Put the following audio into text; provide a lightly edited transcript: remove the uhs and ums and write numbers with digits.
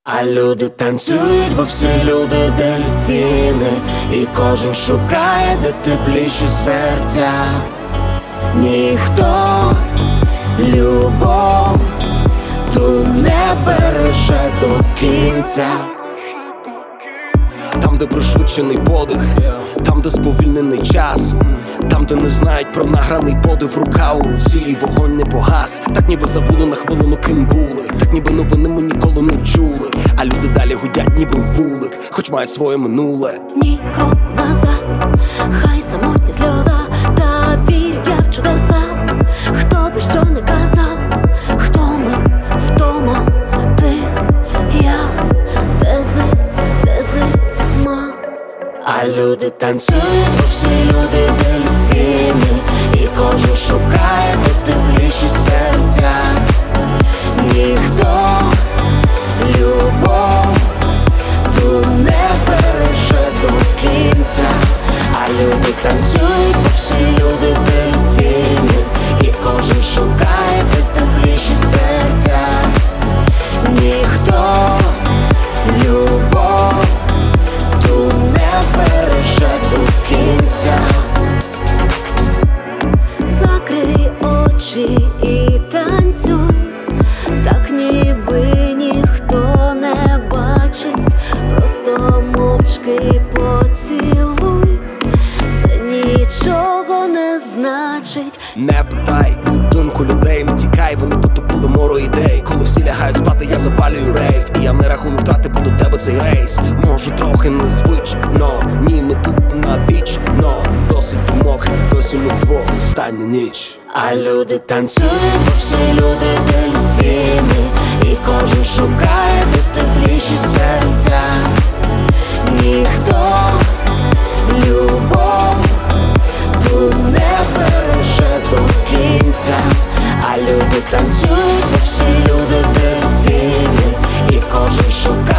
А люди танцюють, бо всі люди дельфіни, і кожен шукає, де тепліші серця. Ніхто любов ту не береже до кінця. Там, де пришвидшений подих, там, де сповільнений час, там, де не знають про награний подив. Рука у руці і вогонь не погас. Так ніби забули на хвилину, ким були, так ніби новини ми ніколи не чули. А люди далі гудять, ніби вулик, хоч мають своє минуле. Ні кроку назад, хай самотня сльоза, та вірю я в чудеса. Хто б що не казав, хто ми, втома, ти, я, де зима. А люди танцюють, бо всі люди дельфіни, і кожен шукає, де тепліші серця. Ніхто любов ту не береже до кінця. А люди танцюють, бо всі люди дельфіни, і кожен шукає, де тепліші серця. Ніхто любов ту не береже до кінця. Закрий очі і танцюй, так ніби ніхто не бачить, просто мовчки поцілуй, це нічого не значить. Не питай думку людей, не тікай, вони потопили море ідей. Коли всі лягають спати, я запалюю рейв, і я не рахую втрати, бо до тебе цей рейс. Може трохи незвично, ні, ми тут на біч, но досить думок, досі ми вдвох, остання ніч. А люди танцюють, бо всі люди дельфіни, і кожен шукає, де тепліші серця. Ніхто любов ту не береже до кінця. А люди танцюють, бо всі люди дельфіни, і кожен шукає.